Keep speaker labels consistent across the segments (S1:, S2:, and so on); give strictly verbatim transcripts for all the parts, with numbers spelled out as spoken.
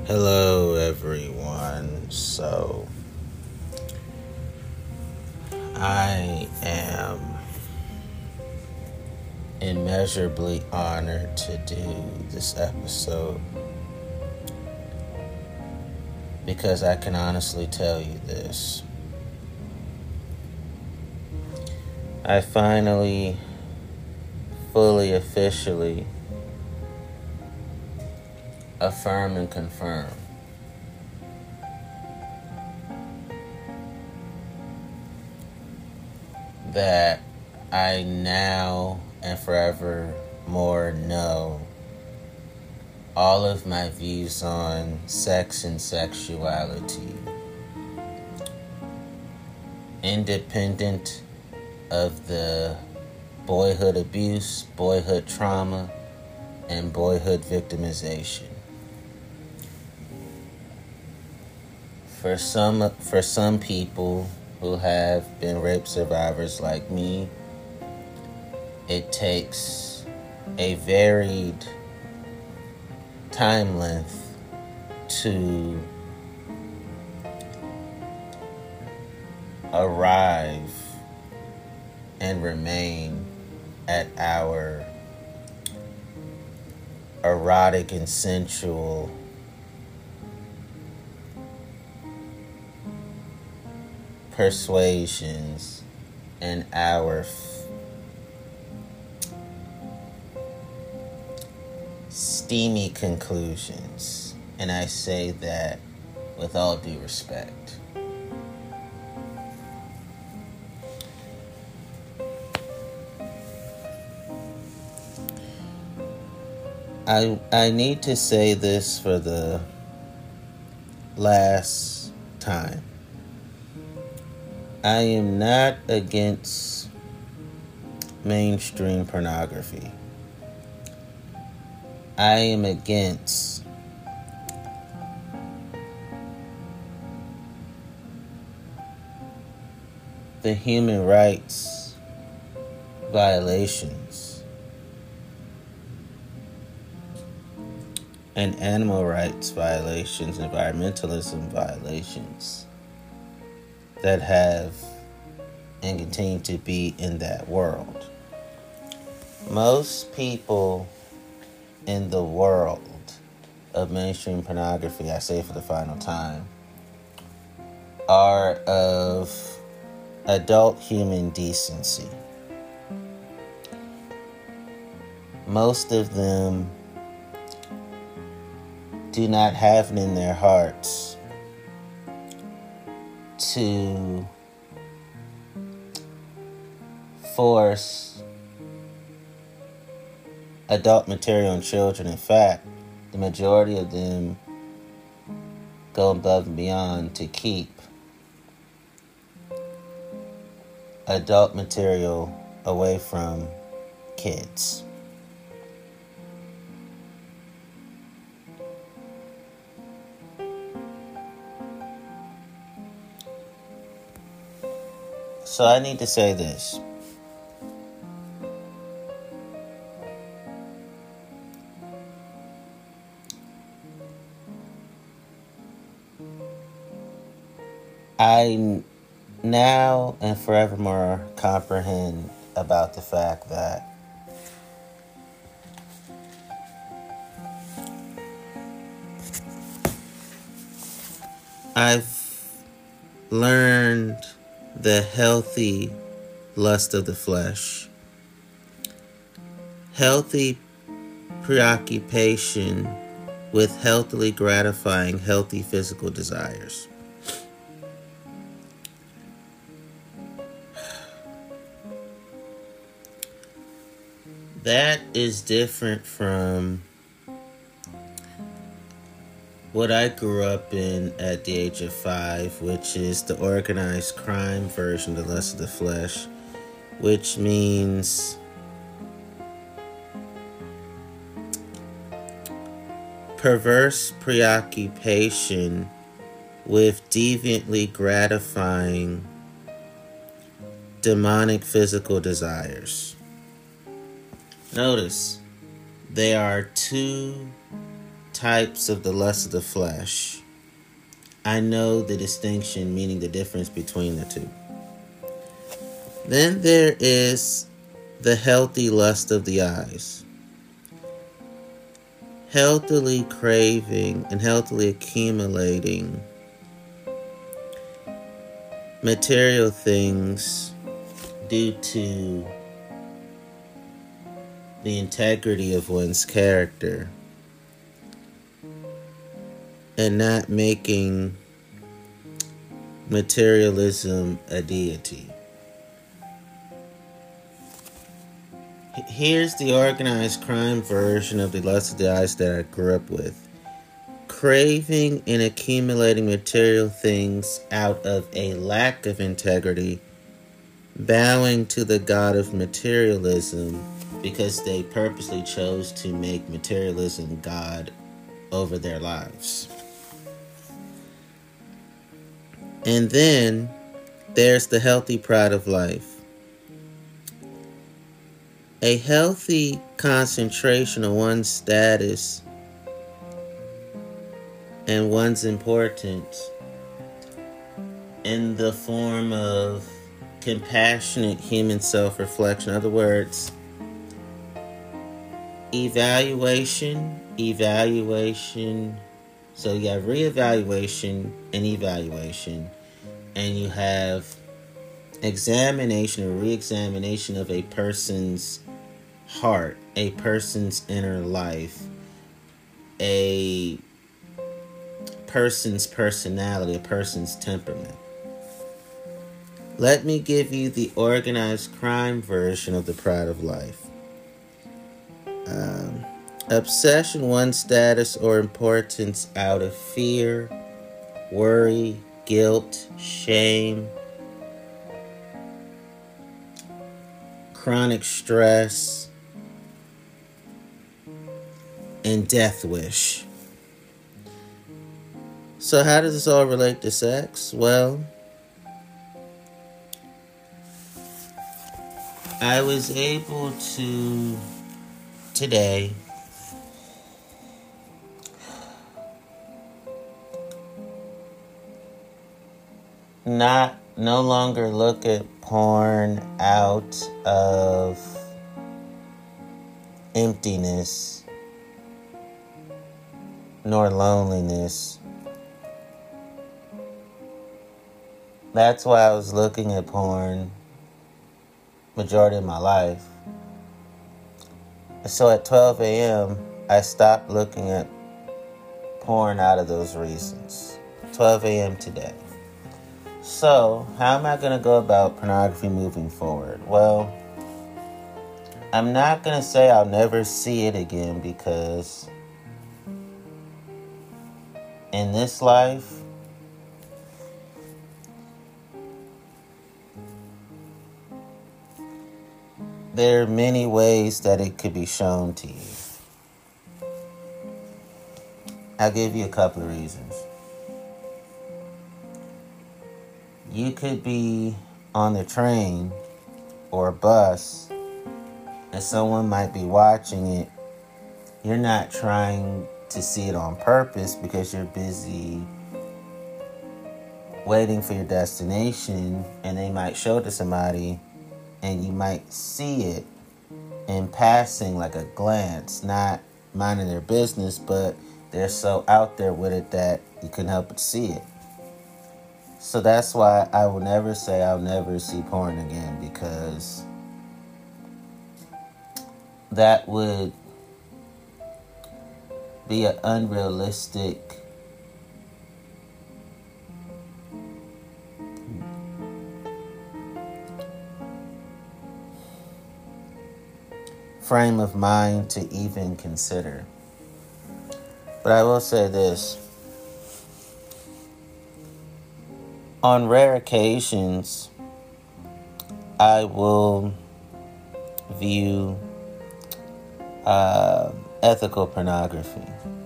S1: Hello, everyone. So, I am immeasurably honored to do this episode because I can honestly tell you this. I finally, fully, officially affirm and confirm that I now and forevermore know all of my views on sex and sexuality, independent of the boyhood abuse, boyhood trauma, and boyhood victimization. For some, for some people who have been rape survivors like me, it takes a varied time length to arrive and remain at our erotic and sensual persuasions and our f- steamy conclusions. And I say that with all due respect. I I need to say this for the last time. I am not against mainstream pornography. I am against the human rights violations and animal rights violations, environmentalism violations that have and continue to be in that world. Most people in the world of mainstream pornography, I say for the final time, are of adult human decency. Most of them do not have it in their hearts to force adult material on children. In fact, the majority of them go above and beyond to keep adult material away from kids. So I need to say this. I now and forevermore comprehend about the fact that I've learned the healthy lust of the flesh, healthy preoccupation with healthily gratifying healthy physical desires. That is different from what I grew up in at the age of five, which is the organized crime version of the lust of the flesh, which means perverse preoccupation with deviantly gratifying demonic physical desires. Notice, there are two types of the lust of the flesh. I know the distinction, meaning the difference between the two. Then there is the healthy lust of the eyes. Healthily craving and healthily accumulating material things due to the integrity of one's character and not making materialism a deity. Here's the organized crime version of the lust of the eyes that I grew up with. Craving and accumulating material things out of a lack of integrity, bowing to the god of materialism because they purposely chose to make materialism God over their lives. And then there's the healthy pride of life. A healthy concentration on one's status and one's importance in the form of compassionate human self-reflection. In other words, evaluation, evaluation. So you have reevaluation and evaluation. And you have examination or re-examination of a person's heart, a person's inner life, a person's personality, a person's temperament. Let me give you the organized crime version of the pride of life. Um, obsession, one's status or importance out of fear, worry, guilt, shame, chronic stress, and death wish. So how does this all relate to sex? Well, I was able to today not no longer look at porn out of emptiness nor loneliness. That's why I was looking at porn majority of my life. So at twelve a.m., I stopped looking at porn out of those reasons. twelve a.m. today. So, how am I going to go about pornography moving forward? Well, I'm not going to say I'll never see it again because in this life, there are many ways that it could be shown to you. I'll give you a couple of reasons. You could be on the train or a bus and someone might be watching it. You're not trying to see it on purpose because you're busy waiting for your destination, and they might show it to somebody and you might see it in passing, like a glance, not minding their business, but they're so out there with it that you couldn't help but see it. So that's why I will never say I'll never see porn again, because that would be an unrealistic frame of mind to even consider. But I will say this. On rare occasions, I will view uh, ethical pornography.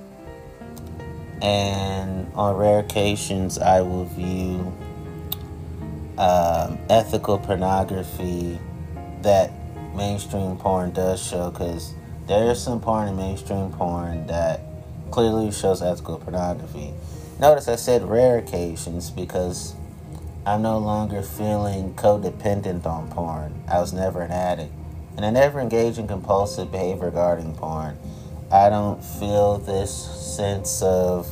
S1: And on rare occasions, I will view um, ethical pornography that mainstream porn does show, because there is some porn in mainstream porn that clearly shows ethical pornography. Notice I said rare occasions because I'm no longer feeling codependent on porn. I was never an addict. And I never engage in compulsive behavior regarding porn. I don't feel this sense of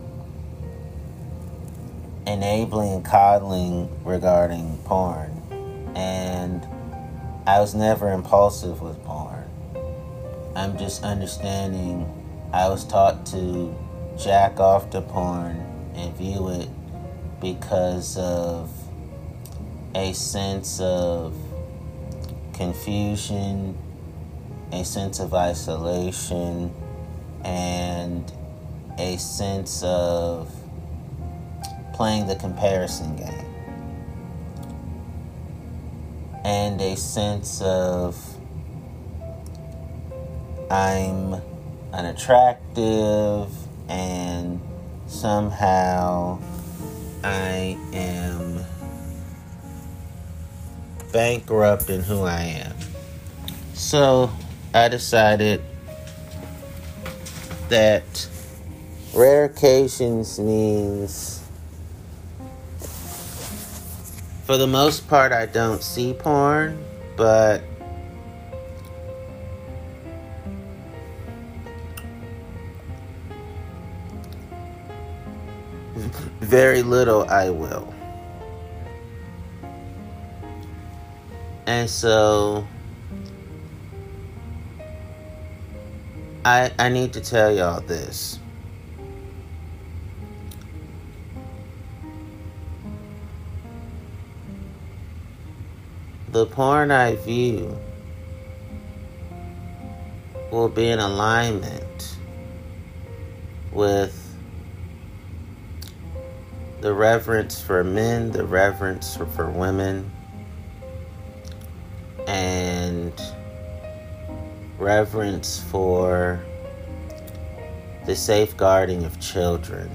S1: enabling and coddling regarding porn. And I was never impulsive with porn. I'm just understanding I was taught to jack off to porn and view it because of a sense of confusion, a sense of isolation, and a sense of playing the comparison game, and a sense of I'm unattractive and somehow I am bankrupt in who I am. So I decided that rare occasions means, for the most part, I don't see porn, but very little I will. And so I I need to tell y'all this. The porn I view will be in alignment with the reverence for men, the reverence for, for women, and reverence for the safeguarding of children,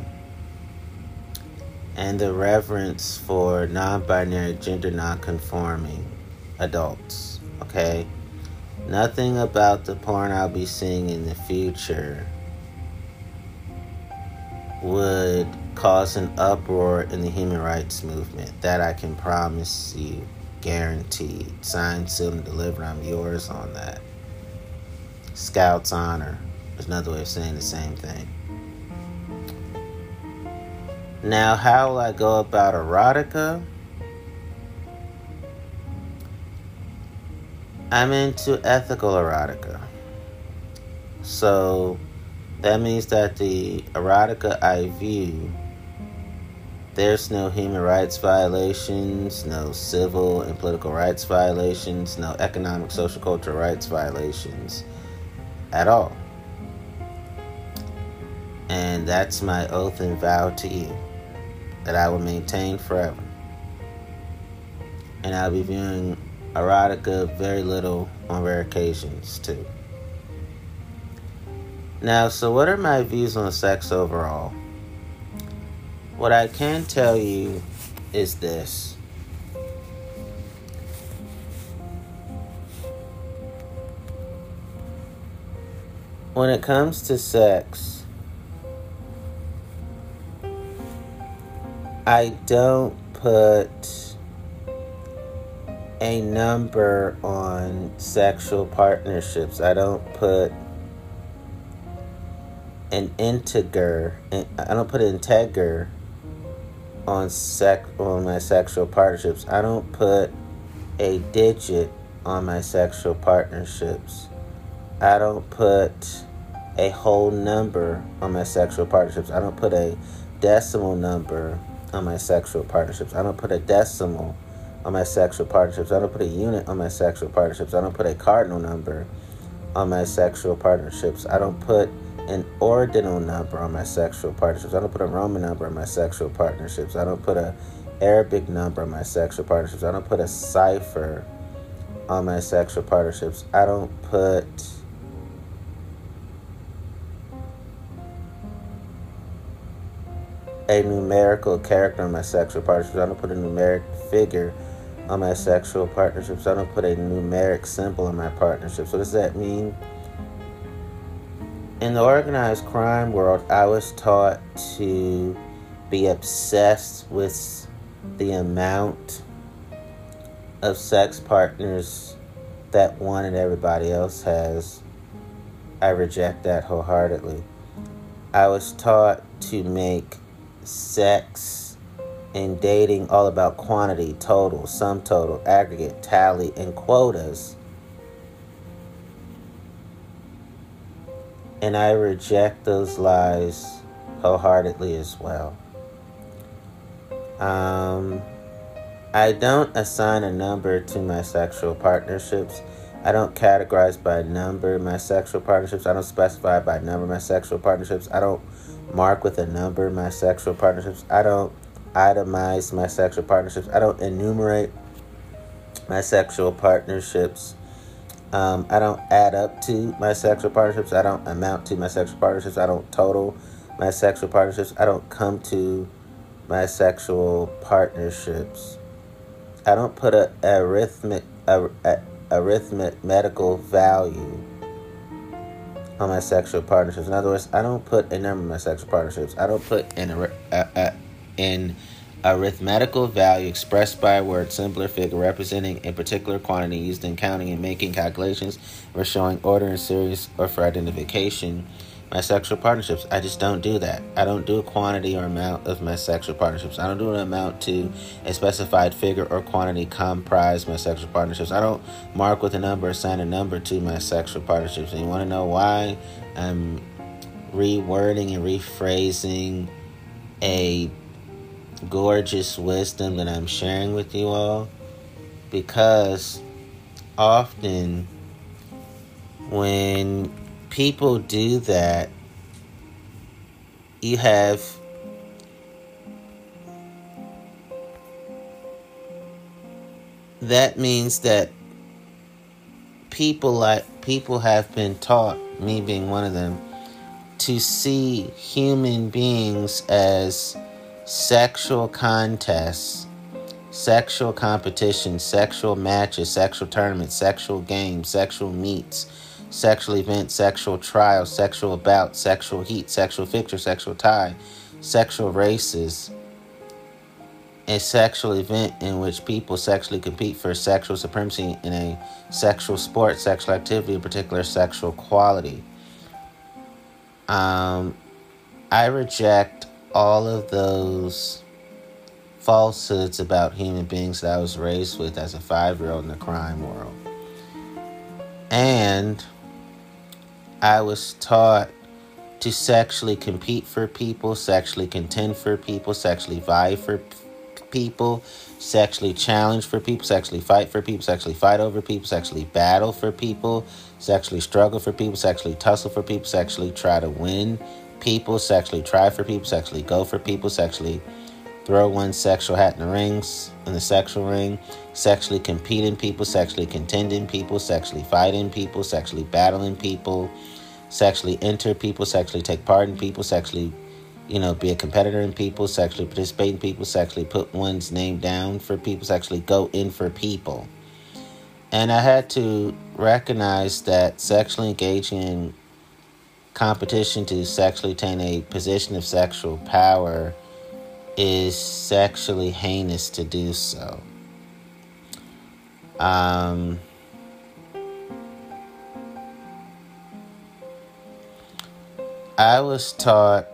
S1: and the reverence for non-binary, gender non-conforming adults, okay? Nothing about the porn I'll be seeing in the future would cause an uproar in the human rights movement. That I can promise you, guaranteed. Signed, sealed, and delivered. I'm yours on that. Scout's honor is another way of saying the same thing. Now, how will I go about erotica? I'm into ethical erotica. So that means that the erotica I view, there's no human rights violations, no civil and political rights violations, no economic, social, cultural rights violations at all. And that's my oath and vow to you, that I will maintain forever. And I'll be viewing erotica very little on rare occasions too. Now, so what are my views on sex overall? What I can tell you is this. When it comes to sex, I don't put a number on sexual partnerships. I don't put an integer, I don't put an integer on sex on my sexual partnerships. I don't put a digit on my sexual partnerships. I don't put a whole number on my sexual partnerships. I don't put a decimal number on my sexual partnerships. I don't put a decimal on my sexual partnerships. I don't put a unit on my sexual partnerships. I don't put a cardinal number on my sexual partnerships. I don't put an ordinal number on my sexual partnerships. I don't put a Roman number on my sexual partnerships. I don't put a Arabic number on my sexual partnerships. I don't put a cipher on my sexual partnerships. I don't put a numerical character on my sexual partnerships. I don't put a numeric figure on my sexual partnerships. I don't put a numeric symbol on my partnerships. What does that mean? In the organized crime world, I was taught to be obsessed with the amount of sex partners that one and everybody else has. I reject that wholeheartedly. I was taught to make sex and dating all about quantity, total, sum total, aggregate, tally, and quotas. And I reject those lies wholeheartedly as well. Um, I don't assign a number to my sexual partnerships. I don't categorize by number my sexual partnerships. I don't specify by number my sexual partnerships. I don't mark with a number my sexual partnerships. I don't itemize my sexual partnerships. I don't enumerate my sexual partnerships. Um, I don't add up to my sexual partnerships. I don't amount to my sexual partnerships. I don't total my sexual partnerships. I don't come to my sexual partnerships. I don't put a arithmetic a, a arithmetical value on my sexual partnerships. In other words, I don't put a number on my sexual partnerships. I don't put an a, a, an arithmetical value expressed by a word, symbol, or figure representing a particular quantity used in counting and making calculations for showing order in series or for identification. My sexual partnerships, I just don't do that. I don't do a quantity or amount of my sexual partnerships. I don't do an amount to a specified figure or quantity comprise my sexual partnerships. I don't mark with a number, assign a number to my sexual partnerships. And you want to know why I'm rewording and rephrasing a gorgeous wisdom that I'm sharing with you all? Because often when people do that, you have that means that people like people have been taught, me being one of them, to see human beings as sexual contests, sexual competitions, sexual matches, sexual tournaments, sexual games, sexual meets, sexual events, sexual trials, sexual bouts, sexual heat, sexual fixture, sexual tie, sexual races, a sexual event in which people sexually compete for sexual supremacy in a sexual sport, sexual activity, a particular sexual quality. Um, I reject all of those falsehoods about human beings that I was raised with as a five-year-old in the crime world. And I was taught to sexually compete for people, sexually contend for people, sexually vie for p- people, sexually challenge for people, sexually fight for people, sexually fight over people, sexually battle for people, sexually struggle for people, sexually tussle for people, sexually try to win people, sexually try for people, sexually go for people, sexually throw one's sexual hat in the rings, in the sexual ring, sexually competing people, sexually contending people, sexually fighting people, sexually battling people, sexually enter people, sexually take part in people, sexually, you know, be a competitor in people, sexually participate in people, sexually put one's name down for people, sexually go in for people. And I had to recognize that sexually engaging in competition to sexually attain a position of sexual power is sexually heinous to do so. Um, I was taught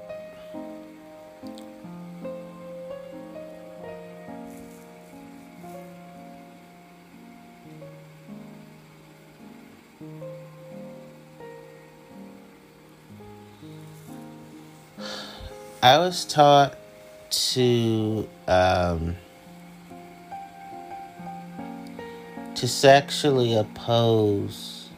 S1: I was taught to um, to sexually oppose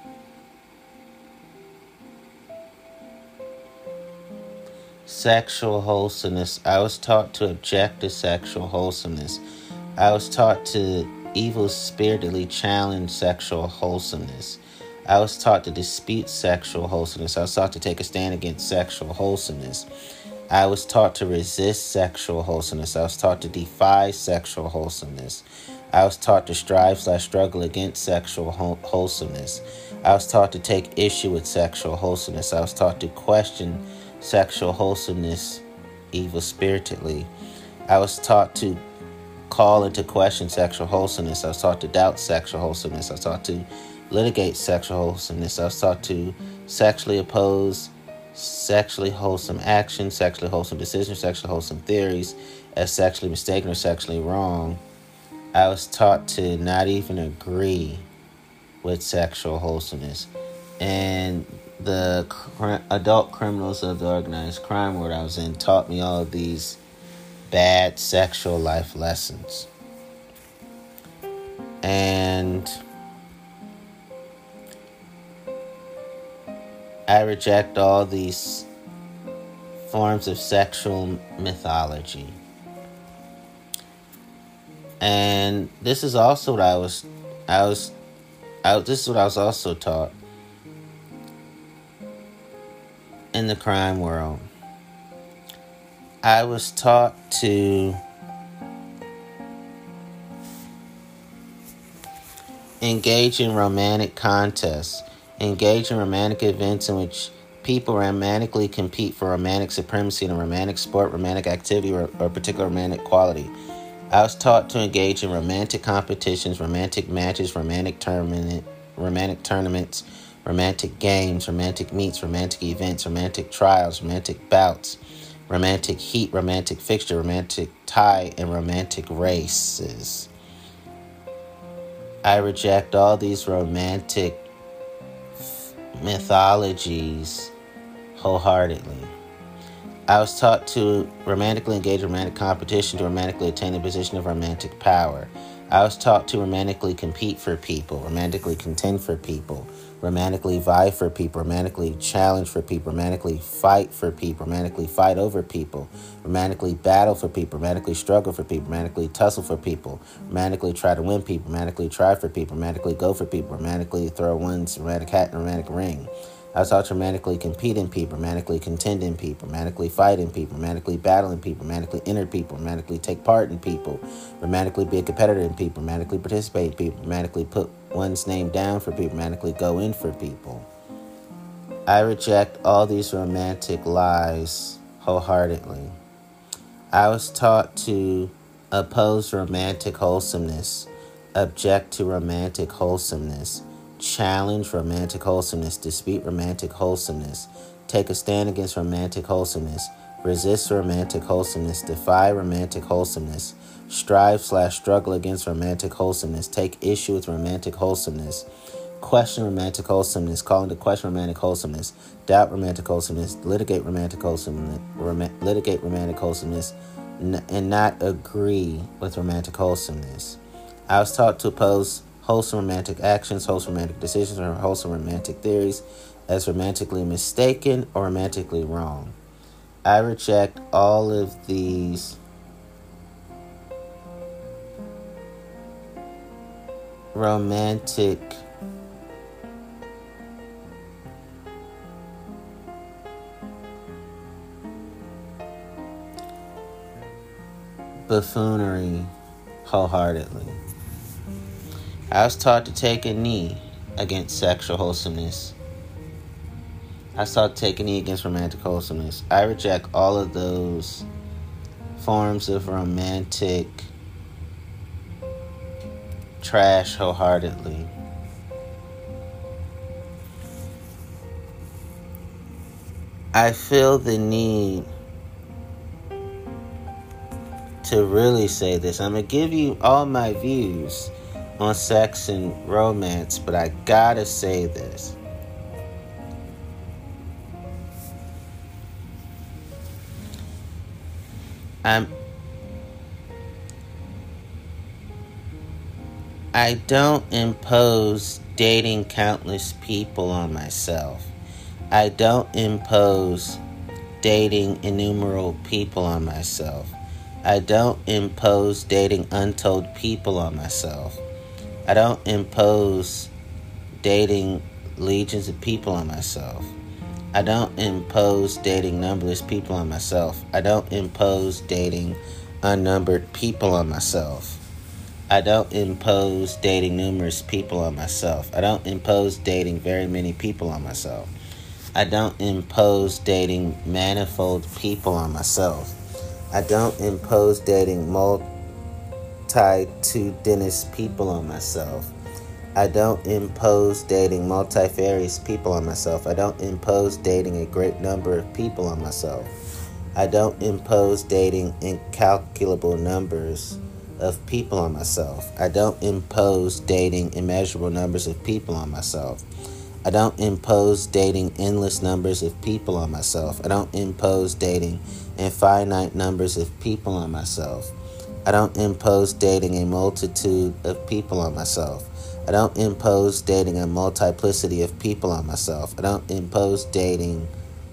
S1: sexual wholesomeness. I was taught to object to sexual wholesomeness. I was taught to evil-spiritedly challenge sexual wholesomeness. I was taught to dispute sexual wholesomeness. I was taught to take a stand against sexual wholesomeness. I was taught to resist sexual wholesomeness. I was taught to defy sexual wholesomeness. I was taught to strive slash struggle against sexual wholesomeness. I was taught to take issue with sexual wholesomeness. I was taught to question sexual wholesomeness evil spiritedly. I was taught to call into question sexual wholesomeness. I was taught to doubt sexual wholesomeness. I was taught to litigate sexual wholesomeness. I was taught to sexually oppose sexually wholesome actions, sexually wholesome decisions, sexually wholesome theories as sexually mistaken or sexually wrong. I was taught to not even agree with sexual wholesomeness. And the cr- adult criminals of the organized crime world I was in taught me all of these bad sexual life lessons. And I reject all these forms of sexual mythology. And this is also what I was, I was, I, this is what I was also taught in the crime world. I was taught to engage in romantic contests, engage in romantic events in which people romantically compete for romantic supremacy in a romantic sport, romantic activity, or, or particular romantic quality. I was taught to engage in romantic competitions, romantic matches, romantic tournament, romantic tournaments, romantic games, romantic meets, romantic events, romantic trials, romantic bouts, romantic heat, romantic fixture, romantic tie, and romantic races. I reject all these romantic mythologies wholeheartedly. I was taught to romantically engage in romantic competition to romantically attain a position of romantic power. I was taught to romantically compete for people, romantically contend for people, romantically vie for people, romantically challenge for people, romantically fight for people, romantically fight over people, romantically battle for people, romantically struggle for people, romantically tussle for people, romantically try to win people, romantically try for people, romantically go for people, romantically throw one's romantic hat in a romantic ring. I was taught to romantically compete in people, romantically contend in people, romantically fight in people, romantically battle in people, romantically enter people, romantically take part in people, romantically be a competitor in people, romantically participate in people, romantically put one's name down for people, romantically go in for people. I reject all these romantic lies wholeheartedly. I was taught to oppose romantic wholesomeness, object to romantic wholesomeness, challenge romantic wholesomeness, dispute romantic wholesomeness, take a stand against romantic wholesomeness, resist romantic wholesomeness, defy romantic wholesomeness, strive slash struggle against romantic wholesomeness, take issue with romantic wholesomeness, question romantic wholesomeness, call into question romantic wholesomeness, doubt romantic wholesomeness, litigate romantic wholesomeness, rom- litigate romantic wholesomeness, n- and not agree with romantic wholesomeness. I was taught to oppose wholesome romantic actions, wholesome romantic decisions, or wholesome romantic theories as romantically mistaken or romantically wrong. I reject all of these romantic buffoonery wholeheartedly. I was taught to take a knee against sexual wholesomeness. I was taught to take a knee against romantic wholesomeness. I reject all of those forms of romantic trash wholeheartedly. I feel the need to really say this. I'm going to give you all my views on sex and romance, but I gotta say this. I'm I don't impose dating countless people on myself. I don't impose dating innumerable people on myself. I don't impose dating untold people on myself. I don't impose dating legions of people on myself. I don't impose dating numberless people on myself. I don't impose dating unnumbered people on myself. I don't impose dating numerous people on myself. I don't impose dating very many people on myself. I don't impose dating manifold people on myself. I don't impose dating multitudinous people on myself. I don't impose dating multifarious people on myself. I don't impose dating a great number of people on myself. I don't impose dating incalculable numbers of people on myself. I don't impose dating immeasurable numbers of people on myself. I don't impose dating endless numbers of people on myself. I don't impose dating infinite numbers of people on myself. I don't impose dating a multitude of people on myself. I don't impose dating a multiplicity of people on myself. I don't impose dating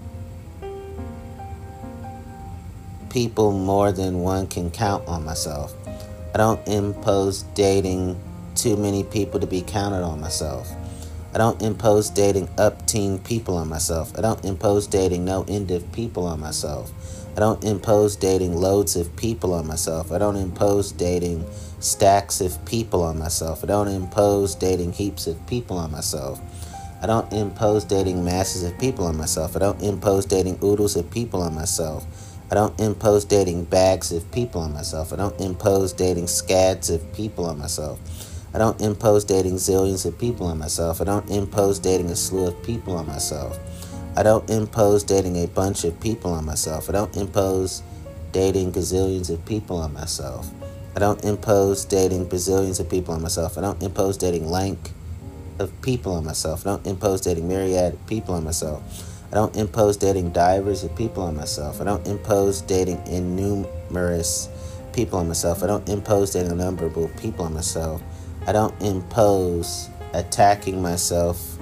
S1: people more than one can count on myself. I don't impose dating too many people to be counted on myself. I don't impose dating up-teen people on myself. I don't impose dating no end of people on myself. I don't impose dating loads of people on myself. I don't impose dating stacks of people on myself. I don't impose dating heaps of people on myself. I don't impose dating masses of people on myself. I don't impose dating oodles of people on myself. I don't impose dating bags of people on myself. I don't impose dating scads of people on myself. I don't impose dating zillions of people on myself. I don't impose dating a slew of people on myself. I don't impose dating a bunch of people on myself. I don't impose dating gazillions of people on myself. I don't impose dating bazillions of people on myself. I don't impose dating lank of people on myself. I don't impose dating myriad of people on myself. I don't impose dating divers of people on myself. I don't impose dating innumerous people on myself. I don't impose dating innumerable people on myself. I don't impose attacking myself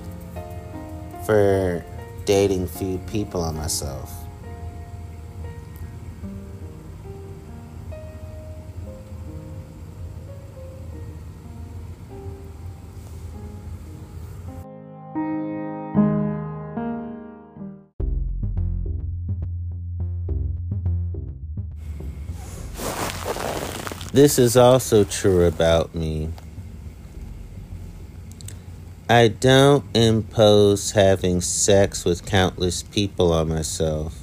S1: for dating few people on myself. This is also true about me. I don't impose having sex with countless people on myself.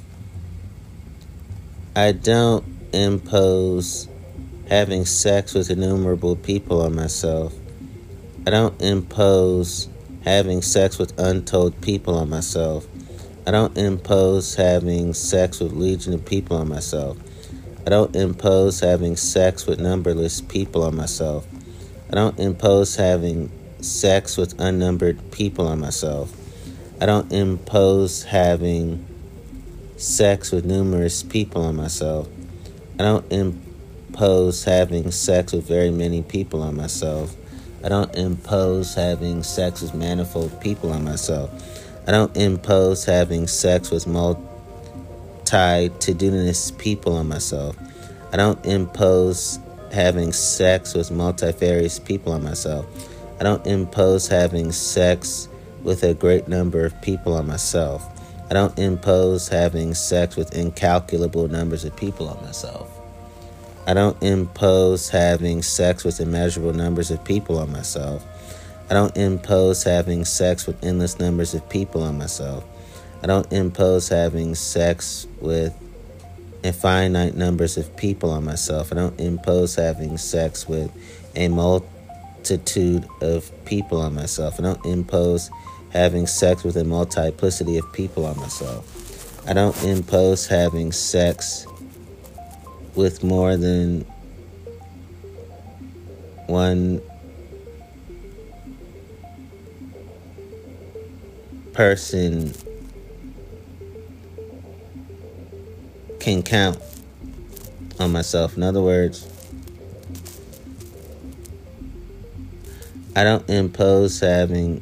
S1: I don't impose having sex with innumerable people on myself. I don't impose having sex with untold people on myself. I don't impose having sex with legion of people on myself. I don't impose having sex with numberless people on myself. I don't impose having sex with unnumbered people on myself. I don't impose having sex with numerous people on myself. I don't impose having sex with very many people on myself. I don't impose having sex with manifold people on myself. I don't impose having sex with multitudinous people on myself. I don't impose having sex with multifarious people on myself. I don't impose having sex with a great number of people on myself. I don't impose having sex with incalculable numbers of people on myself. I don't impose having sex with immeasurable numbers of people on myself. I don't impose having sex with endless numbers of people on myself. I don't impose having sex with infinite numbers of people on myself. I don't impose having sex with a multitude of people on myself. I don't impose having sex with a multiplicity of people on myself. I don't impose having sex with more than one person can count on myself. In other words, I don't impose having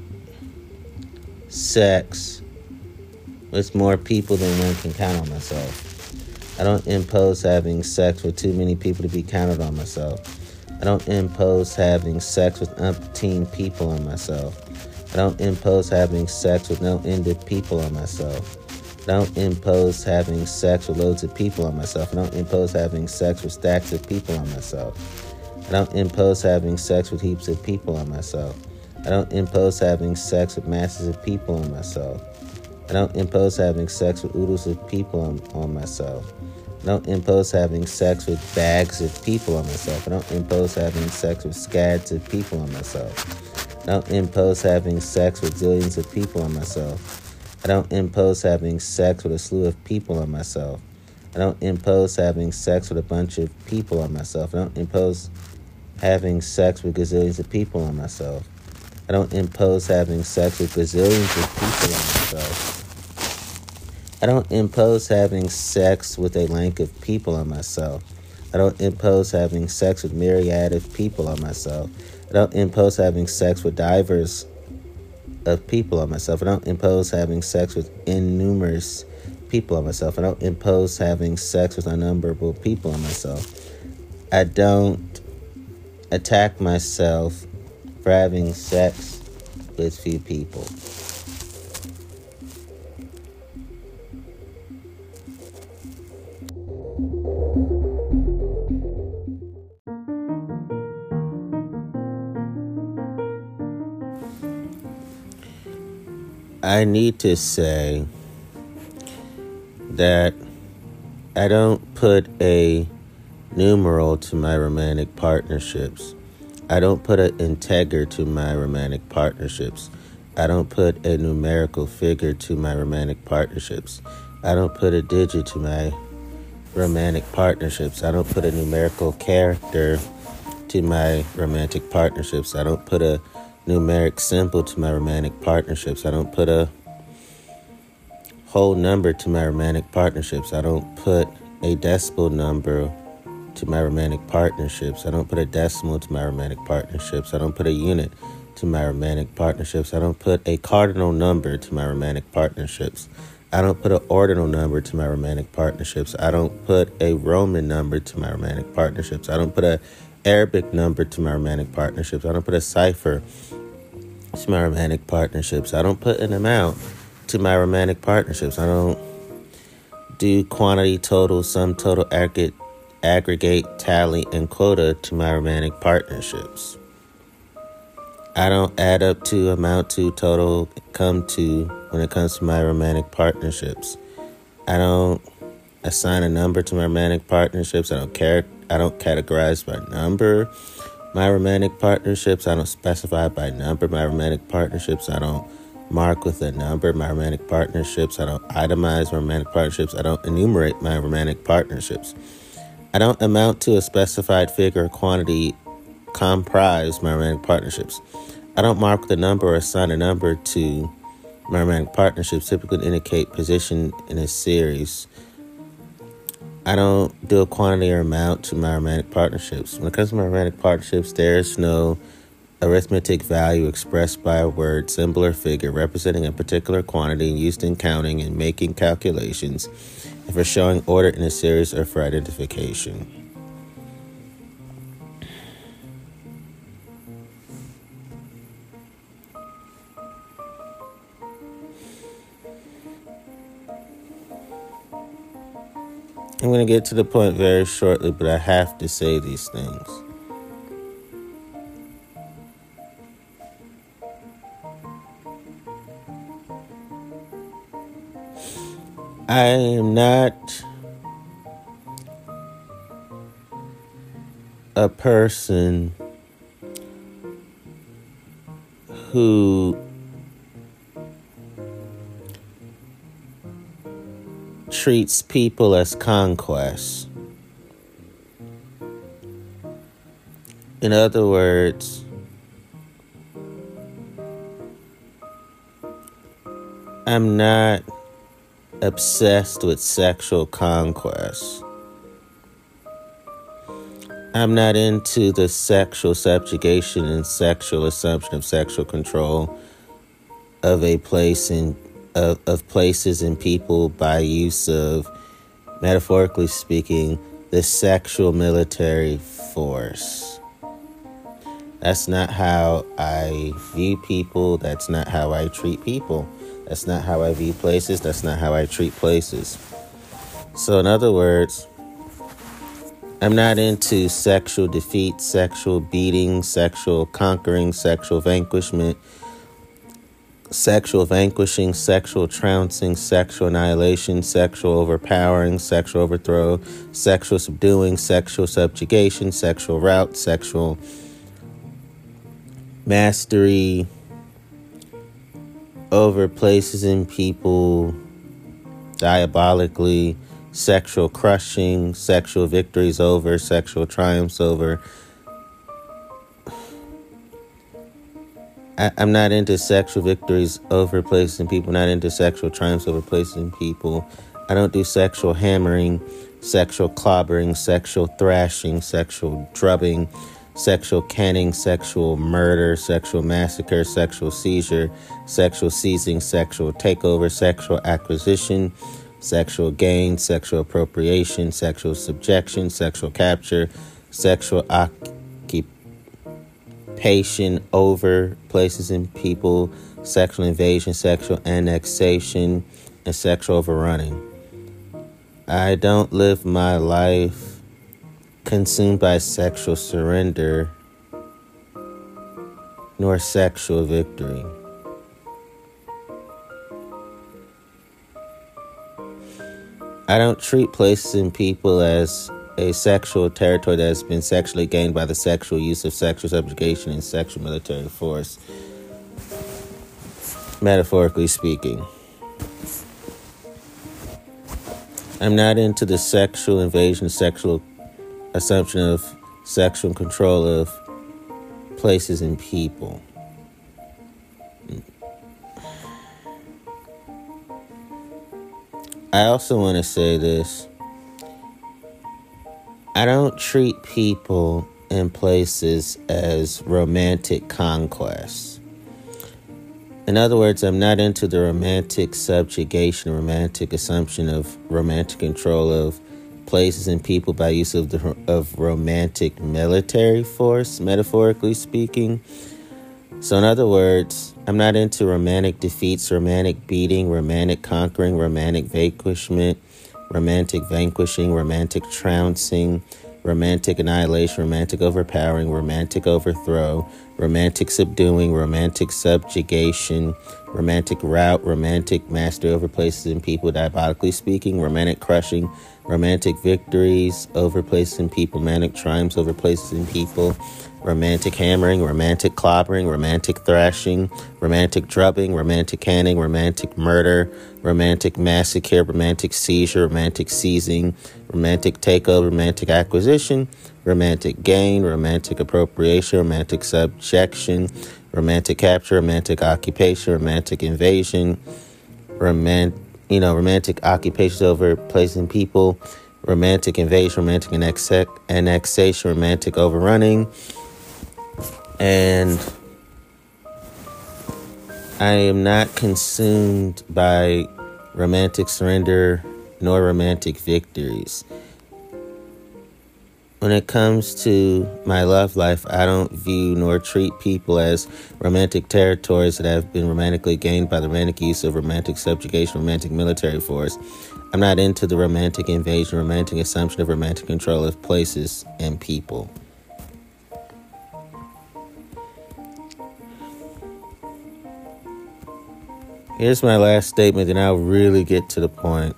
S1: sex with more people than one can count on myself. I don't impose having sex with too many people to be counted on myself. I don't impose having sex with umpteen people on myself. I don't impose having sex with no end of people on myself. I don't impose having sex with loads of people on myself. I don't impose having sex with stacks of people on myself. I I don't impose having sex with heaps of people on myself. I don't impose having sex with masses of people on myself. I don't impose having sex with oodles of people on, on myself. I don't impose having sex with bags of people on myself. I don't impose having sex with scads of people on myself. I don't impose having sex with zillions of people on myself. I don't impose having sex with a slew of people on myself. I don't impose having sex with a bunch of people on myself. I don't impose having sex with gazillions of people on myself. I don't impose having sex with gazillions of people on myself. I don't impose having sex with a length of people on myself. I don't impose having sex with myriad of people on myself. I don't impose having sex with divers of people on myself. I don't impose having sex with innumerous people on myself. I don't impose having sex with unnumberable people on myself. I don't attack myself for having sex with few people. I need to say that I don't put a numeral to my romantic partnerships. I don't put an integer to my romantic partnerships. I don't put a numerical figure to my romantic partnerships. I don't put a digit to my romantic partnerships. I don't put a numerical character to my romantic partnerships. I don't put a numeric symbol to my romantic partnerships. I don't put a whole number to my romantic partnerships. I don't put a decimal number to my romantic partnerships. I don't put a decimal to my romantic partnerships. I don't put a unit to my romantic partnerships. I don't put a cardinal number to my romantic partnerships. I don't put an ordinal number to my romantic partnerships. I don't put a Roman number to my romantic partnerships. I don't put a Arabic number to my romantic partnerships. I don't put a cipher to my romantic partnerships. I don't put an amount to my romantic partnerships. I don't do quantity, total, sum total, aggregate, aggregate, tally, and quota to my romantic partnerships. I don't add up to, amount to, total, come to when it comes to my romantic partnerships. I don't assign a number to my romantic partnerships. I don't care. I don't categorize by number my romantic partnerships. I don't specify by number my romantic partnerships. I don't mark with a number my romantic partnerships. I don't itemize my romantic partnerships. I don't enumerate my romantic partnerships. I don't amount to a specified figure or quantity comprise my romantic partnerships. I don't mark with a number or assign a number to my romantic partnerships, typically indicate position in a series. I don't do a quantity or amount to my romantic partnerships. When it comes to my romantic partnerships, there's no arithmetic value expressed by a word, symbol, or figure representing a particular quantity used in counting and making calculations, and for showing order in a series or for identification. I'm going to get to the point very shortly, but I have to say these things. I am not a person who treats people as conquests. In other words, I'm not obsessed with sexual conquest. I'm not into the sexual subjugation and sexual assumption of sexual control of a place in Of, of places and people by use of, metaphorically speaking, the sexual military force. That's not how I view people. That's not how I treat people. That's not how I view places. That's not how I treat places. So in other words, I'm not into sexual defeat, sexual beating, sexual conquering, sexual vanquishment, sexual vanquishing, sexual trouncing, sexual annihilation, sexual overpowering, sexual overthrow, sexual subduing, sexual subjugation, sexual rout, sexual mastery over places and people diabolically, sexual crushing, sexual victories over, sexual triumphs over. I, I'm not into sexual victories over places and people, not into sexual triumphs over places and people. I don't do sexual hammering, sexual clobbering, sexual thrashing, sexual drubbing, sexual canning, sexual murder, sexual massacre, sexual seizure, sexual seizing, sexual takeover, sexual acquisition, sexual gain, sexual appropriation, sexual subjection, sexual capture, sexual occupation over places and people, sexual invasion, sexual annexation, and sexual overrunning. I don't live my life consumed by sexual surrender nor sexual victory. I don't treat places and people as a sexual territory that has been sexually gained by the sexual use of sexual subjugation and sexual military force, metaphorically speaking. I'm not into the sexual invasion, sexual assumption of sexual control of places and people. I also want to say this. I don't treat people and places as romantic conquests. In other words, I'm not into the romantic subjugation, romantic assumption of romantic control of places and people by use of the of romantic military force, metaphorically speaking. So in other words, I'm not into romantic defeats, romantic beating, romantic conquering, romantic vanquishment, romantic vanquishing, romantic trouncing, romantic annihilation, romantic overpowering, romantic overthrow, romantic subduing, romantic subjugation, romantic rout, romantic mastery over places and people, diabolically speaking, romantic crushing, romantic victories over places and people, romantic triumphs over places and people, romantic hammering, romantic clobbering, romantic thrashing, romantic drubbing, romantic canning, romantic murder, romantic massacre, romantic seizure, romantic seizing, romantic takeover, romantic acquisition, romantic gain, romantic appropriation, romantic subjection, romantic capture, romantic occupation, romantic invasion, romantic, you know, romantic occupations over places and people, romantic invasion, romantic annex- annexation, romantic overrunning. And I am not consumed by romantic surrender nor romantic victories. When it comes to my love life, I don't view nor treat people as romantic territories that have been romantically gained by the romantic use of romantic subjugation, romantic military force. I'm not into the romantic invasion, romantic assumption of romantic control of places and people. Here's my last statement, and I'll really get to the point.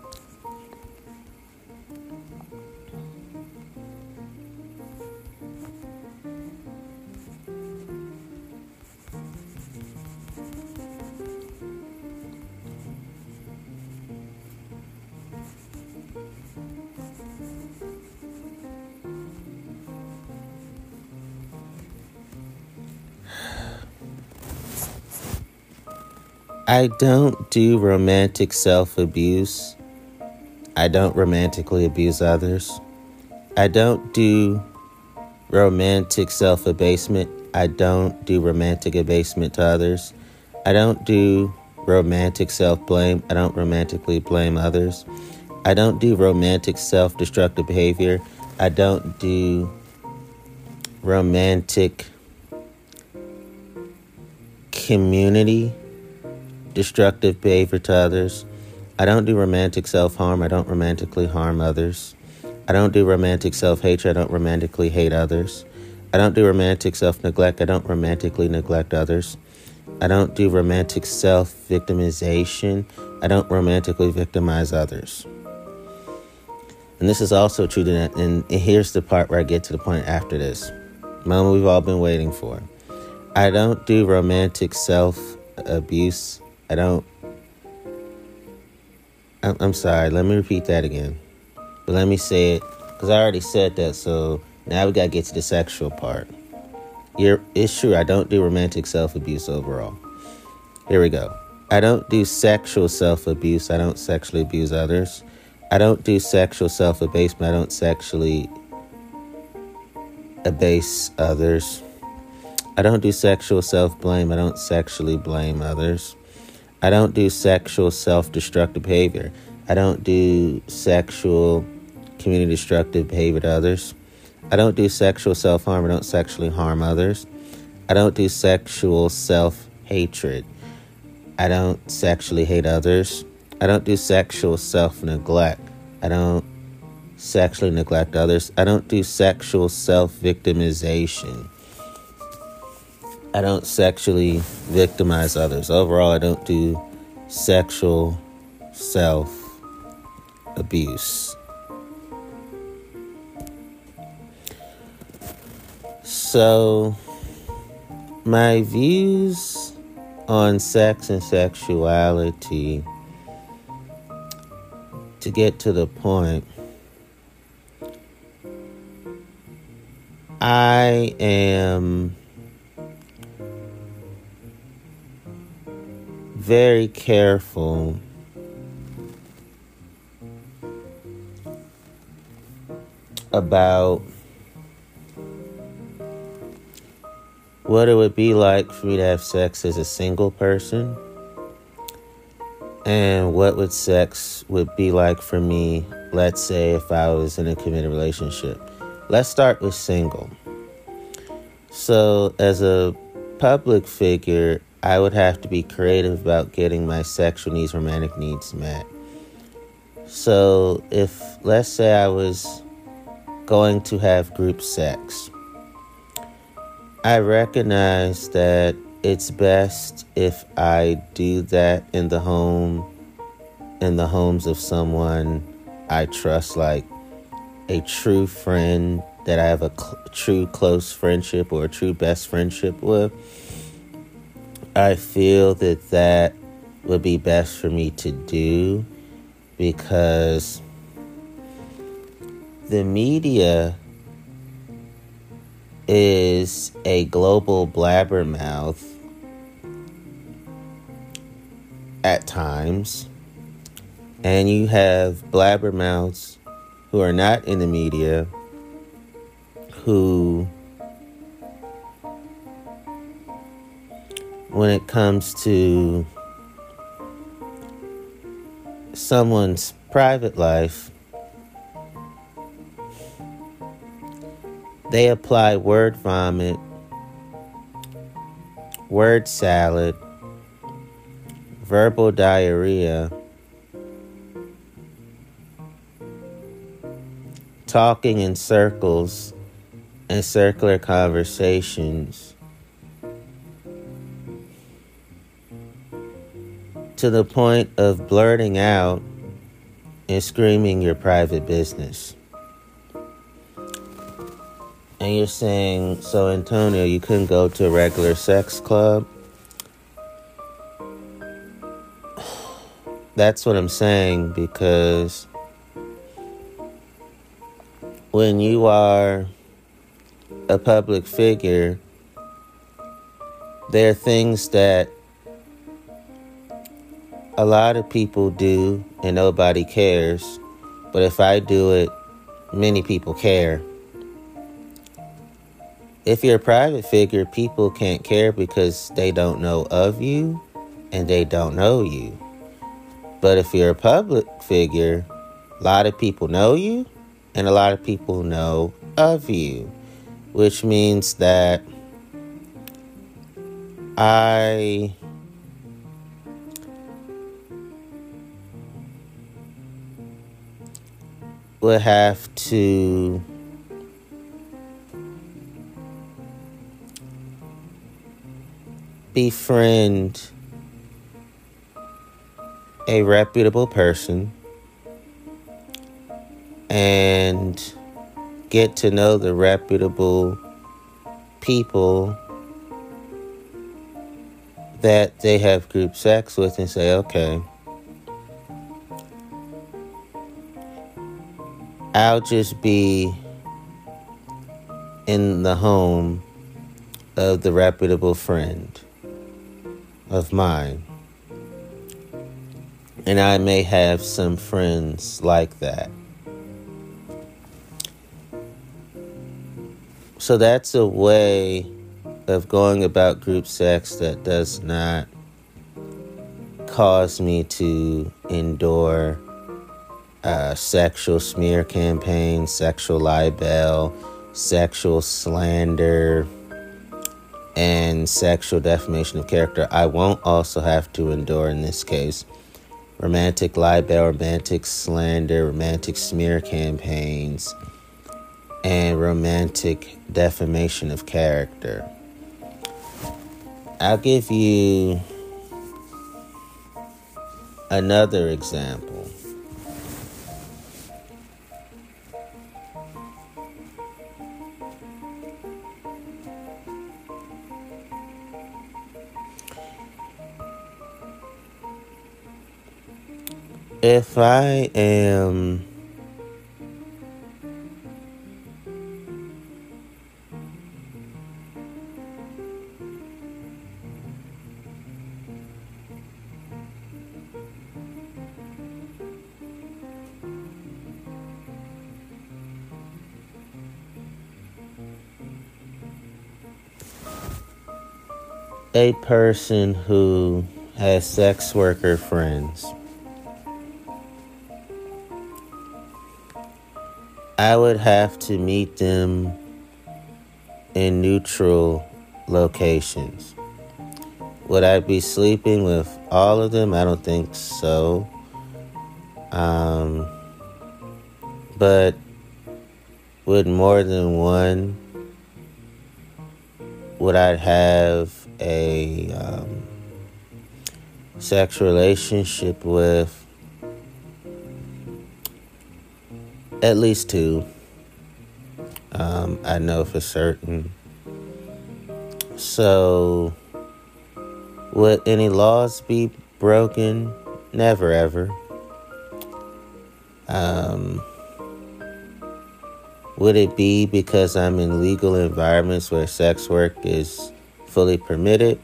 S1: I don't do romantic self-abuse. I don't romantically abuse others. I don't do romantic self-abasement. I don't do romantic abasement to others. I don't do romantic self-blame. I don't romantically blame others. I don't do romantic self-destructive behavior. I don't do romantic community destructive behavior to others. I don't do romantic self-harm. I don't romantically harm others. I don't do romantic self-hatred. I don't romantically hate others. I don't do romantic self-neglect. I don't romantically neglect others. I don't do romantic self-victimization. I don't romantically victimize others. And this is also true to that. And here's the part where I get to the point after this. Moment we've all been waiting for. I don't do romantic self-abuse. I don't. I'm, I'm sorry. Let me repeat that again. But let me say it, because I already said that. So now we got to get to the sexual part. You're, it's true. I don't do romantic self-abuse overall. Here we go. I don't do sexual self-abuse. I don't sexually abuse others. I don't do sexual self-abasement. I don't sexually abase others. I don't do sexual self-blame. I don't sexually blame others. I don't do sexual self-destructive behavior. I don't do sexual community destructive behavior to others. I don't do sexual self-harm. I don't sexually harm others. I don't do sexual self-hatred. I don't sexually hate others. I don't do sexual self-neglect. I don't sexually neglect others. I don't do sexual self-victimization. I don't sexually victimize others. Overall, I don't do sexual self-abuse. So, my views on sex and sexuality, to get to the point, I am very careful about what it would be like for me to have sex as a single person, and what would sex would be like for me, let's say, if I was in a committed relationship. Let's start with single. So, as a public figure, I would have to be creative about getting my sexual needs, romantic needs met. So, if, let's say I was going to have group sex, I recognize that it's best if I do that in the home, in the homes of someone I trust, like a true friend that I have a cl- true close friendship or a true best friendship with. I feel that that would be best for me to do, because the media is a global blabbermouth at times, and you have blabbermouths who are not in the media who, when it comes to someone's private life, they apply word vomit, word salad, verbal diarrhea, talking in circles and circular conversations, to the point of blurting out and screaming your private business. And you're saying, so Antonio, you couldn't go to a regular sex club? That's what I'm saying, because when you are a public figure, there are things that a lot of people do and nobody cares. But if I do it, many people care. If you're a private figure, people can't care because they don't know of you and they don't know you. But if you're a public figure, a lot of people know you and a lot of people know of you, which means that I would have to befriend a reputable person and get to know the reputable people that they have group sex with and say, okay, I'll just be in the home of the reputable friend of mine. And I may have some friends like that. So that's a way of going about group sex that does not cause me to endure uh, sexual smear campaigns, sexual libel, sexual slander, and sexual defamation of character. I won't also have to endure, in this case, romantic libel, romantic slander, romantic smear campaigns, and romantic defamation of character. I'll give you another example. If I am a person who has sex worker friends, I would have to meet them in neutral locations. Would I be sleeping with all of them? I don't think so. Um, but would more than one, would I have a um, sexual relationship with? At least two. Um, I know for certain. So, would any laws be broken? Never, ever. Um, would it be because I'm in legal environments where sex work is fully permitted?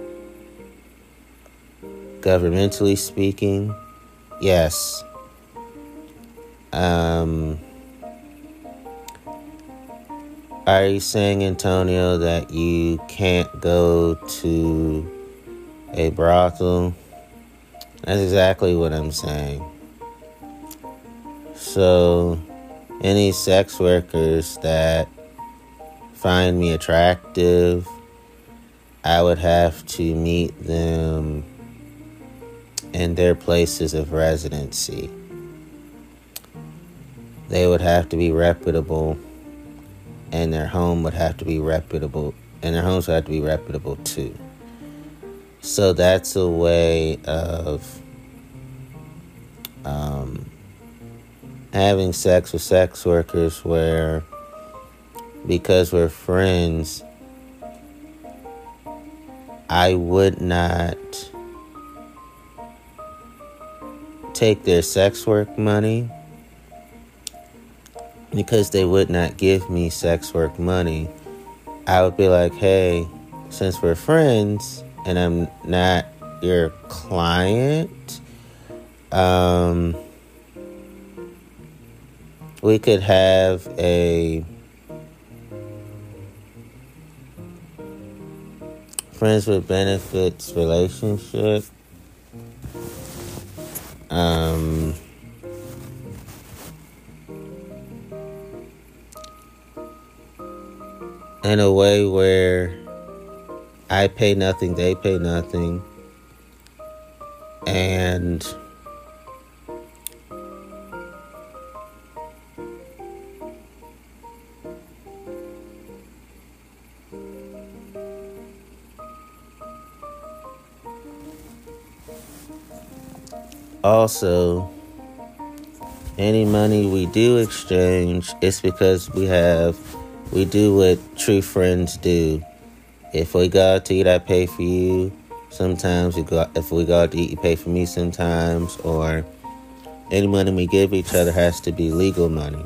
S1: Governmentally speaking, yes. Um, are you saying, Antonio, that you can't go to a brothel? That's exactly what I'm saying. So, any sex workers that find me attractive, I would have to meet them in their places of residency. They would have to be reputable, and their home would have to be reputable, and their homes would have to be reputable too. So that's a way of um, having sex with sex workers where, because we're friends, I would not take their sex work money, because they would not give me sex work money. I would be like, hey, since we're friends and I'm not your client, um, we could have a friends with benefits relationship. Um, in a way where I pay nothing, they pay nothing, and Also, any money we do exchange, it's because we have, we do what true friends do. If we go out to eat, I pay for you. Sometimes we go, if we go out to eat, you pay for me sometimes. Or any money we give each other has to be legal money.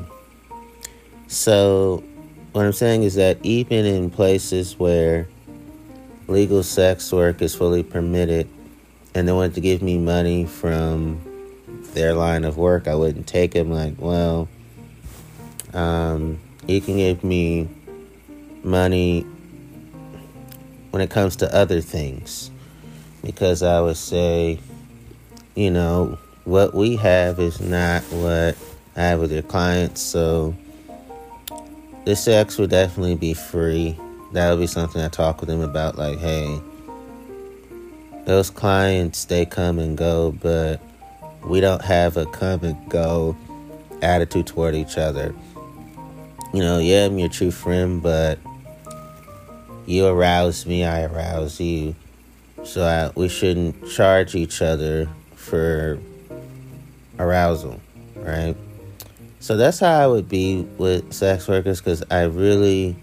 S1: So what I'm saying is that even in places where legal sex work is fully permitted and they wanted to give me money from their line of work, I wouldn't take it. I'm like, well, um, you can give me money when it comes to other things. Because I would say, you know, what we have is not what I have with your clients. So the sex would definitely be free. That would be something I talk with them about. Like, hey, those clients, they come and go, but we don't have a come and go attitude toward each other. You know, yeah, I'm your true friend, but you arouse me, I arouse you. So I, we shouldn't charge each other for arousal, right? So that's how I would be with sex workers, because I really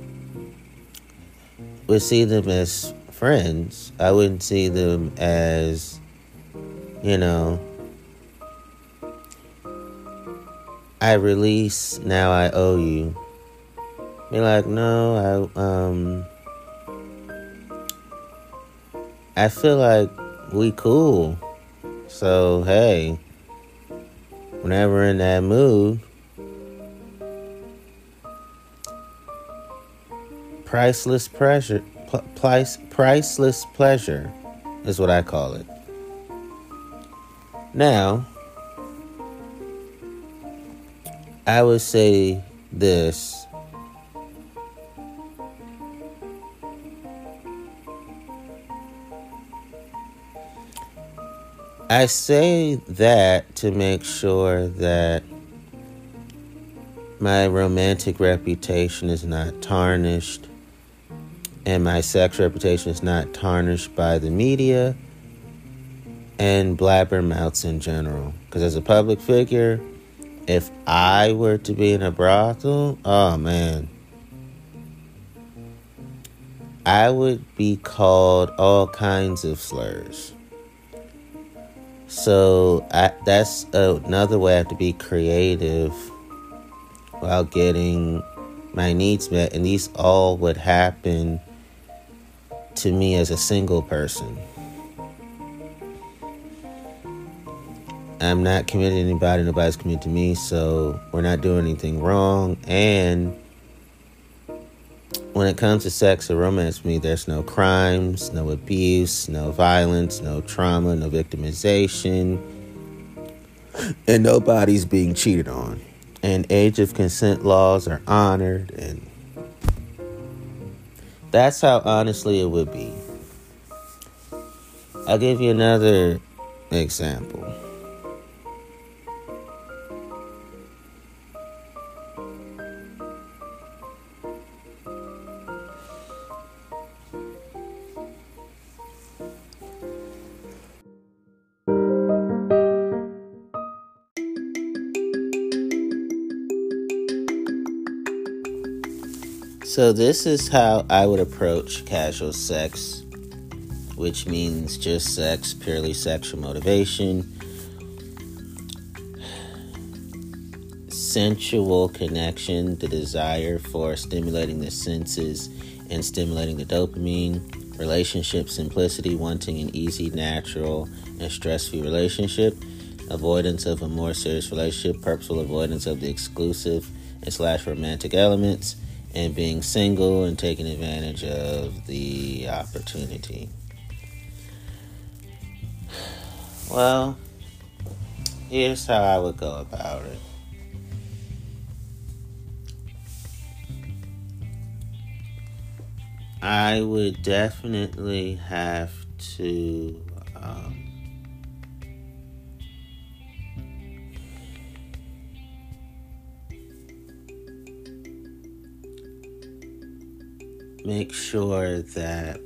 S1: would see them as friends. I wouldn't see them as, you know, I release, now I owe you. Be like, no, I um I feel like we cool. So hey, whenever in that mood, priceless pleasure, p- price, priceless pleasure is what I call it. Now, I would say this. I say that to make sure that my romantic reputation is not tarnished and my sex reputation is not tarnished by the media and blabbermouths in general. Because as a public figure, if I were to be in a brothel, oh man, I would be called all kinds of slurs. So I, that's another way I have to be creative while getting my needs met. And these all would happen to me as a single person. I'm not committed to anybody, nobody's committed to me, so we're not doing anything wrong. And when it comes to sex or romance with me, there's no crimes, no abuse, no violence, no trauma, no victimization, and nobody's being cheated on. And age of consent laws are honored, and that's how honestly it would be. I'll give you another example. So this is how I would approach casual sex, which means just sex, purely sexual motivation, sensual connection, the desire for stimulating the senses and stimulating the dopamine, relationship simplicity, wanting an easy, natural, and stress-free relationship, avoidance of a more serious relationship, purposeful avoidance of the exclusive and slash romantic elements, and being single and taking advantage of the opportunity. Well, here's how I would go about it. I would definitely have to um, make sure that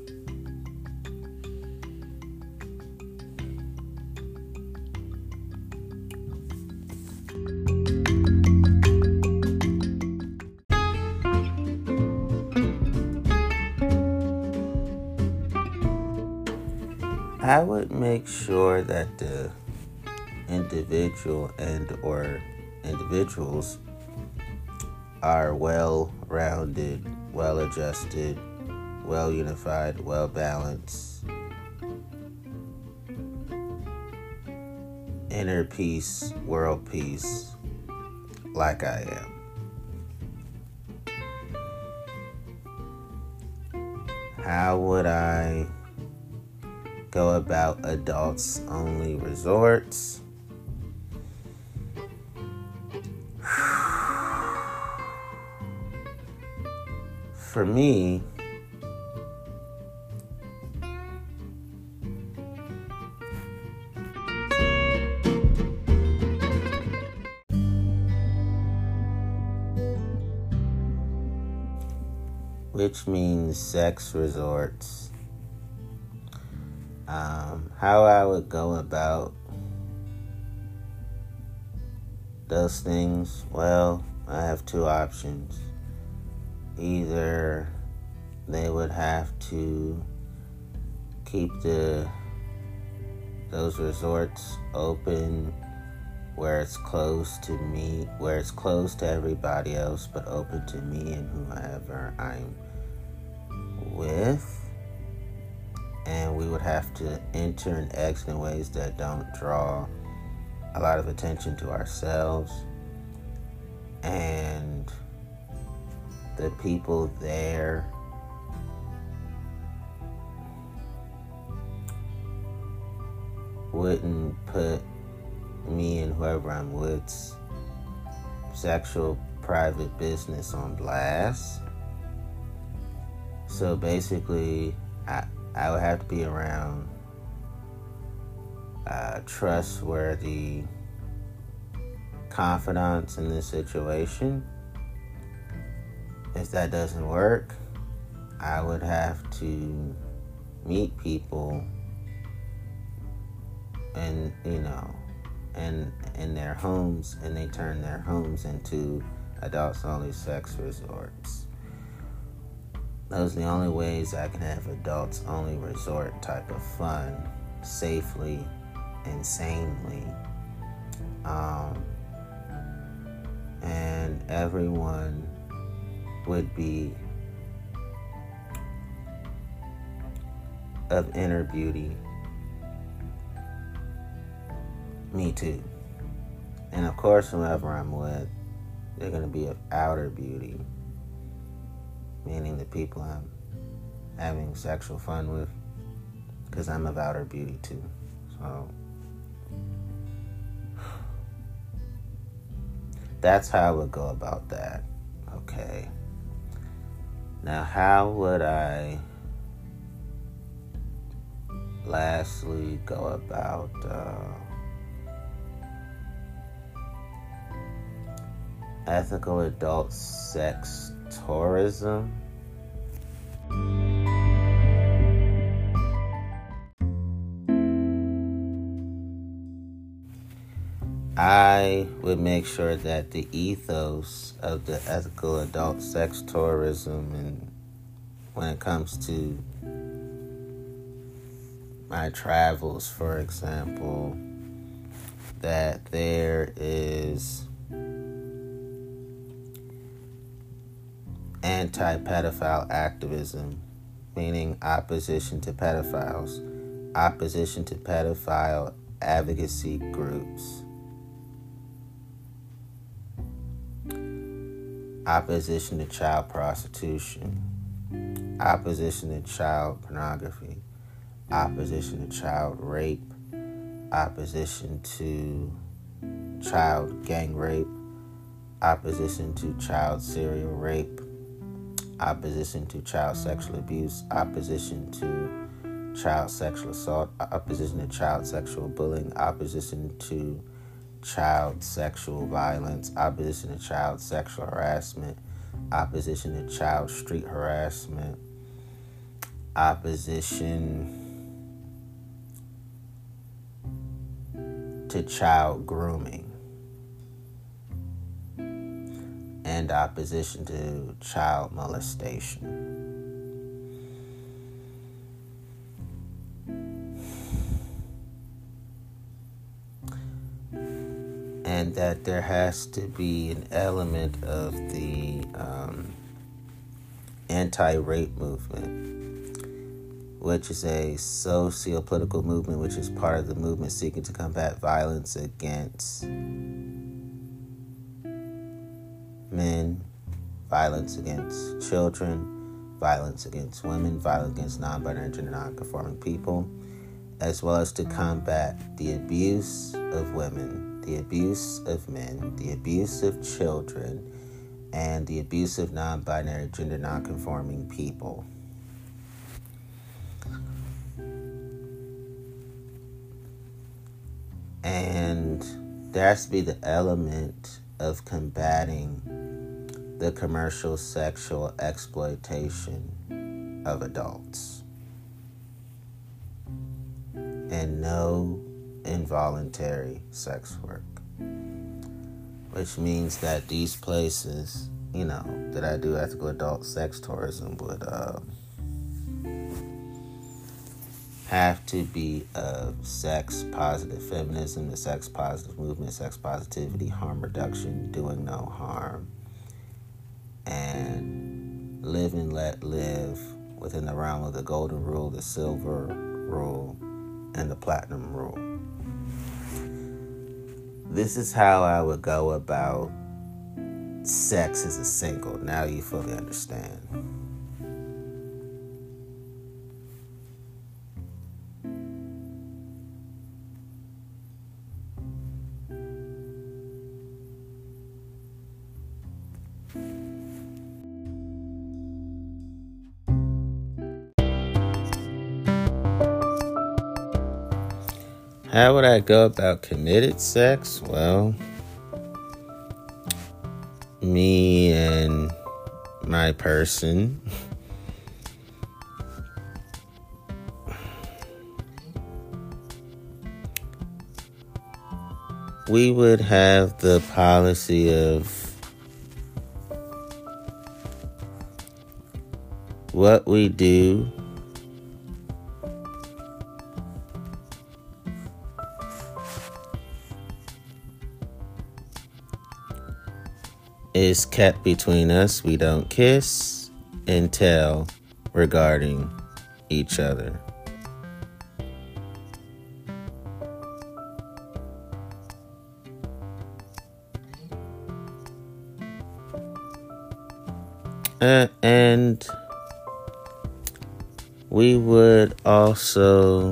S1: I would make sure that the individual and or individuals are well-rounded, well-adjusted, well-unified, well-balanced, inner peace, world peace, like I am. How would I go about adults only resorts? For me, which means sex resorts. Um, how I would go about those things, well, I have two options. Either they would have to keep the those resorts open where it's closed to me, where it's closed to everybody else, but open to me and whoever I'm with. And we would have to enter and exit in ways that don't draw a lot of attention to ourselves. And the people there wouldn't put me and whoever I'm with's sexual private business on blast. So basically, I, I would have to be around uh, trustworthy confidants in this situation. If that doesn't work, I would have to meet people and, you know, and in their homes, and they turn their homes into adults only sex resorts. Those are the only ways I can have adults only resort type of fun safely and sanely. Um, and everyone would be of inner beauty. Me too. And of course, whoever I'm with, they're going to be of outer beauty. Meaning the people I'm having sexual fun with, because I'm of outer beauty too. So that's how I would go about that. Okay. Now, how would I lastly go about uh, ethical adult sex tourism? I would make sure that the ethos of the ethical adult sex tourism, and when it comes to my travels, for example, that there is anti-pedophile activism, meaning opposition to pedophiles, opposition to pedophile advocacy groups, opposition to child prostitution, opposition to child pornography, opposition to child rape, opposition to child gang rape, opposition to child serial rape, opposition to child sexual abuse, opposition to child sexual assault, opposition to child sexual bullying, opposition to child sexual violence, opposition to child sexual harassment, opposition to child street harassment, opposition to child grooming, and opposition to child molestation. and that there has to be an element of the um, anti-rape movement, which is a socio-political movement which is part of the movement seeking to combat violence against men, violence against children, violence against women, violence against non-binary and gender non-conforming people, as well as to combat the abuse of women, the abuse of men, the abuse of children, and the abuse of non-binary gender non-conforming people. And there has to be the element of combating the commercial sexual exploitation of adults. And no involuntary sex work. Which means that these places, you know, that I do ethical adult sex tourism would uh, have to be of sex positive feminism, the sex positive movement, sex positivity, harm reduction, doing no harm, and live and let live within the realm of the golden rule, the silver rule, and the platinum rule. This is how I would go about sex as a single. Now you fully understand. How would I go about committed sex? Well, me and my person we would have the policy of what we do is kept between us. We don't kiss and tell regarding each other. Uh, and we would also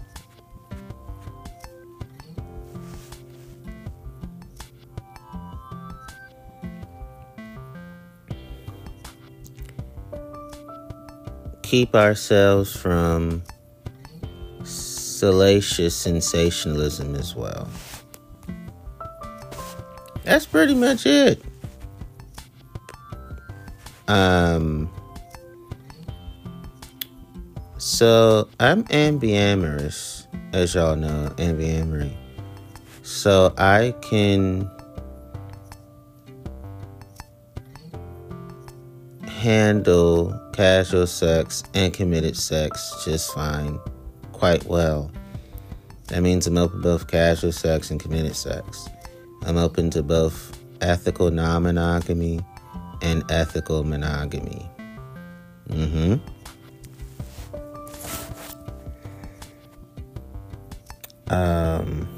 S1: keep ourselves from salacious sensationalism as well. That's pretty much it. Um, so I'm ambiamorous, as y'all know, ambyamory. So I can handle casual sex and committed sex just fine, quite well. That means I'm open to both casual sex and committed sex. I'm open to both ethical non-monogamy and ethical monogamy. Mm-hmm. Um,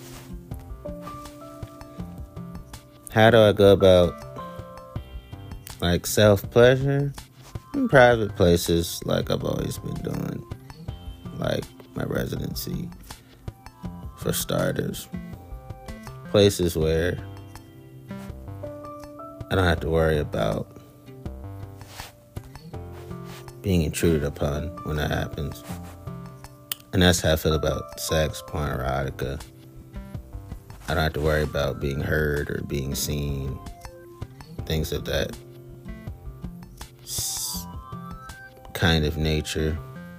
S1: how do I go about like self-pleasure? In private places, like I've always been doing, like my residency, for starters. Places where I don't have to worry about being intruded upon when that happens. And that's how I feel about sex, porn, erotica. I don't have to worry about being heard or being seen. Things of that kind of nature.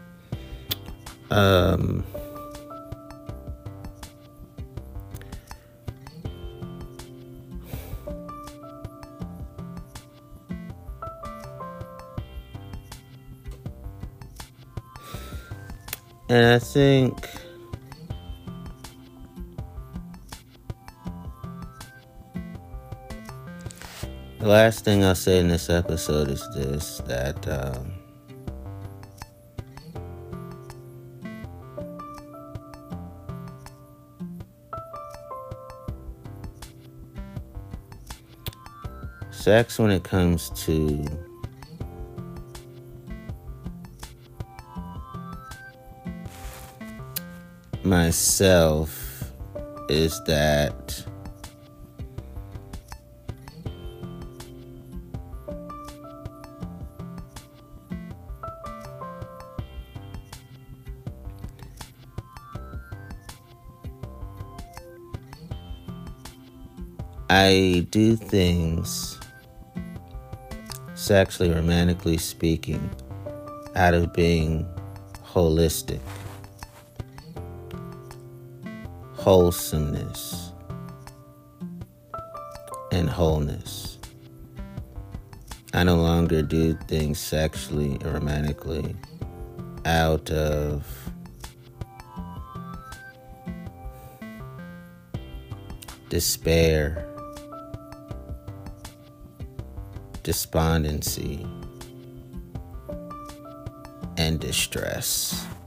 S1: Um, and I think The last thing I'll say in this episode is this, that um, sex, when it comes to myself, is that I do things, sexually, romantically speaking, out of being holistic, wholesomeness, and wholeness. I no longer do things sexually or romantically out of despair, despondency, and distress.